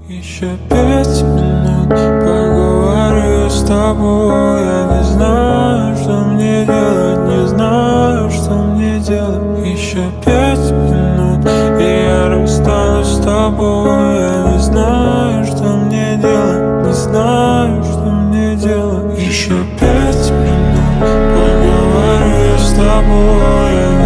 Еще 5 минут поговорю с тобой. Я не знаю, что мне делать, не знаю, что мне делать. Еще 5 минут, и я расстанусь с тобой. Я не знаю, что мне делать, не знаю, что мне делать. Еще 5 минут поговорю с тобой.